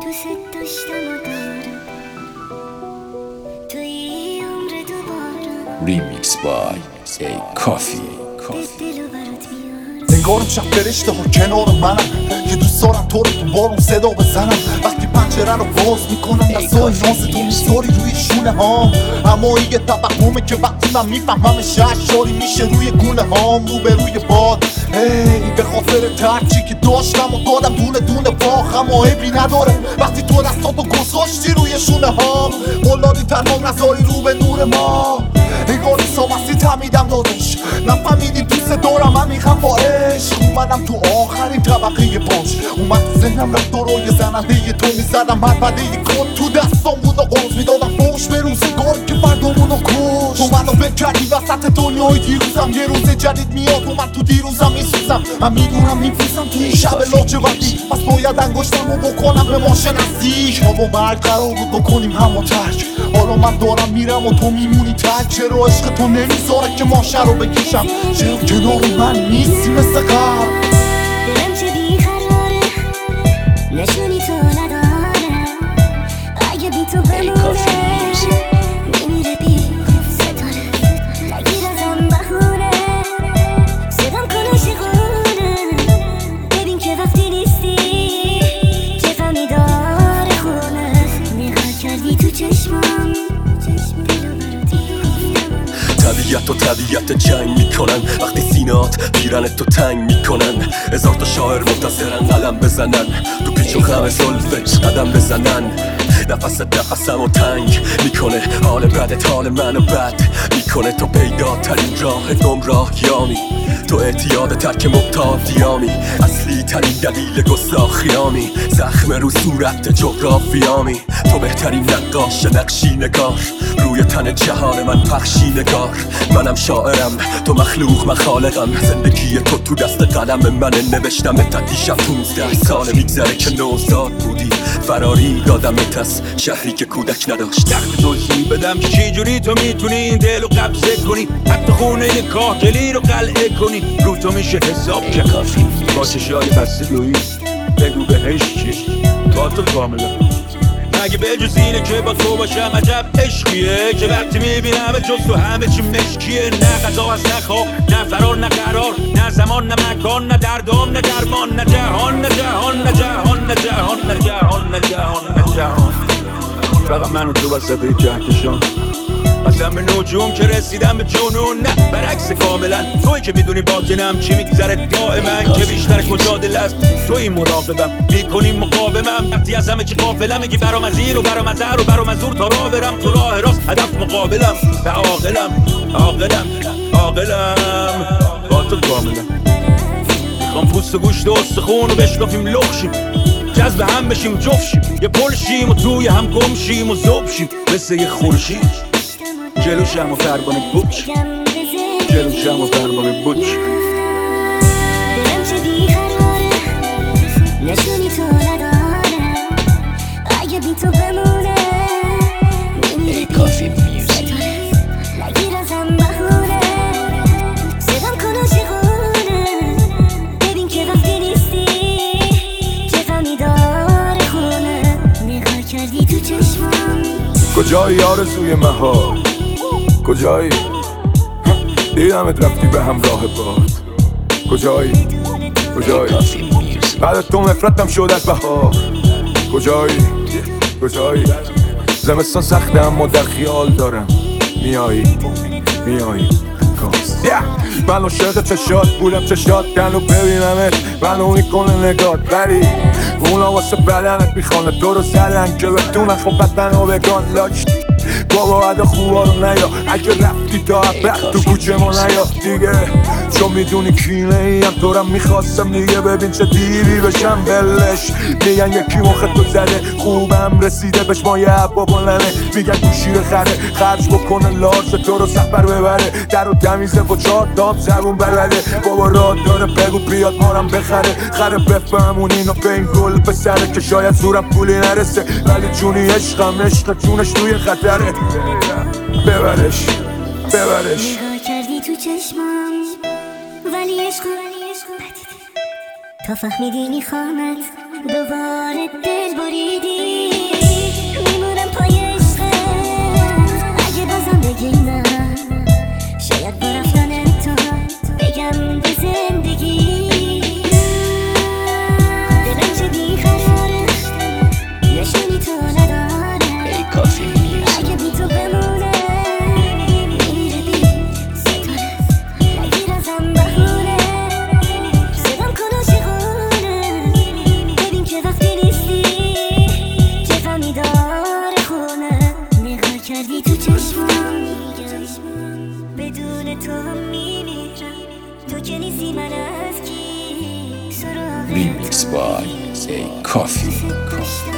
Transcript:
دوست داشتم و دارم توی عمر دوباره ریمیکس بای ای کافی دلو برات بیارم نگارم شب فرشته ها کنار منم که دوست دارم تو رو تو بارون صدا بزنم وقتی پنجره رو باز میکنم دستای ناز تو میذاری روی شونه ها اما یه توهمه که وقتی من میفهمم شهرشاری میشه روی گونه هام رو به روی باد ای به خاطر ترچی که داشتم و دادم دونه دونه باخ اما عیبی نداره وقتی تو دستاتو گذاشتی روی شونه هام قلادی تنها نذاری رو به نور ما نگاری سامستی تمیدم دادش نفهمیدی دوست دارم من میخوام با عشق اومدم تو آخرین طبقه پاش اومد تو ذهنم رفتارای زننده تو میزدم مرپده کن تو دستام بود و قرض میدادم فوش به روزگاری که فردامونو کش تو منو ول کردی وسط دنیای دیروزم یه روز جدید میاد و من تو دیروزم میسوزم من میدونم میفروزم تو این شب لاجوردی پس باید انگشتمو بکنم به ما شناسی ما با مرگ قرار بود بکنیم همو ترک حالا من دارم میرم و تو میمونی تک چرا عشق تو نمیذاره که ماشه رو بکشم چرا کنار من نیستی مثل قبل دلم چه بیقراره نشونی تو نداره اگه بی تو بمونه میمیره بی ستاره نگیر ازم بهونه صدام کن عاشقونه ببین که وقتی نیستی چه غمی داره خونه نگاه کردی تو چشمام طبیعت و طبیعت جنگ میکنن وقتی سینات پیرنت تو تنگ میکنن هزار تا شاعر منتظرن قلم بزنن تو پیچ و خم زلفت قدم بزنن نفسم و تنگ میکنه حال بدت حال منو بد میکنه تو پیدا ترین راه گمراهیامی تو اعتیاد ترک مبتادیامی اصلی ترین دلیل گستاخیامی زخم رو صورت جغرافیامی تو بهترین نقاش نقشی نگار روی تن جهان من پخشی نگار منم شاعرم تو مخلوق من خالقم زندگی تو دست قلم من نوشتم تا دیشب 15 سال میگذره که نوزاد بودی فراری دادمت از شهری که کودک نداشت تخت توضیح بدم که چی جوری تو میتونی این دل رو قبضه کنی حتی خونه کاهگلی رو قلعه کنی رو تو میشه حساب کرد با چشای بسته دویی بگو بهش چی با تو کاملا مگه به جز اینه که با تو باشم عجب عشقیه که وقتی میبینم جز تو همه چی مشکیه نه غذا هست نه خواب نه فرار نه قرار نه زمان نه مکان نه دردام نه درمان نه جهان نه جهان نه جهان نه جهان نه جهان نه جهان نه جهان فقط من و تو وسط کهکشان قسم به نجوم که رسیدم به جنون نه برعکس کاملا توی که میدونی باطنم چی میگذره دائما که بیشتر کجا دل است توی مراقبم میکنی مقاومم وقتی از همه چی غافلم میگی برام از این و برام از هر و برام از تو راه برم تو راه راست هدف مقابلم و عاقلم با تو کاملا میخوام پوست و گوشت و استخون رو بشکافیم لخشیم جذب هم بشیم جفشیم یه پل شیم و توی هم گم شیم و زب شیم مثل یه خورشید جلوشم و فربانه بوچ جلوشم و فربانه بوچ دلم چه بیقراره نشونی تو نداره اگه بی تو بمونه ای کافی میوزیک نگیر ازم بهونه صدام کن عاشقونه ببین که وقتی نیستی چه غمی داره خونه نگاه کردی تو چشمام کجایی آرزوی مهار کجایی دیدمت رفتی به همراه باد کجایی کافی میوزیک بعد تو نفرتم شد از بهار کجایی زمستان سخته اما در خیال دارم میایی کاست من عاشق چشات بودم چشات کنو ببینمت منو میکنه نگات ولی اونا واسه بدنت میخوانه تو رو زدن که بتونن خب بدن و بگان لاک بابا عدا خوبا رو نیا اگه رفتی تا عبق تو کوچه ما نیا دیگه چون میدونی کینه ایم دورم میخواستم دیگه ببین چه دیری بشم بلش میگن یکی مخ تو زده خوبم رسیده بهش مایه عبا بلنه میگن گوشی بخره خرج بکنه لارز تو رو سفر ببره در و تمیزه با 4 دام زبون بلده بابا راد داره بگو بیاد مارم بخره خره بفهمون اینو به این گل پسره که شاید زورم پولی نرسه ولی جونی عشقم عشق جونش توی خطره ببرش نگاه کردی تو چشمام ولی عشق تا فهمیدی میخوامت دوباره دل بریدی Say coffee.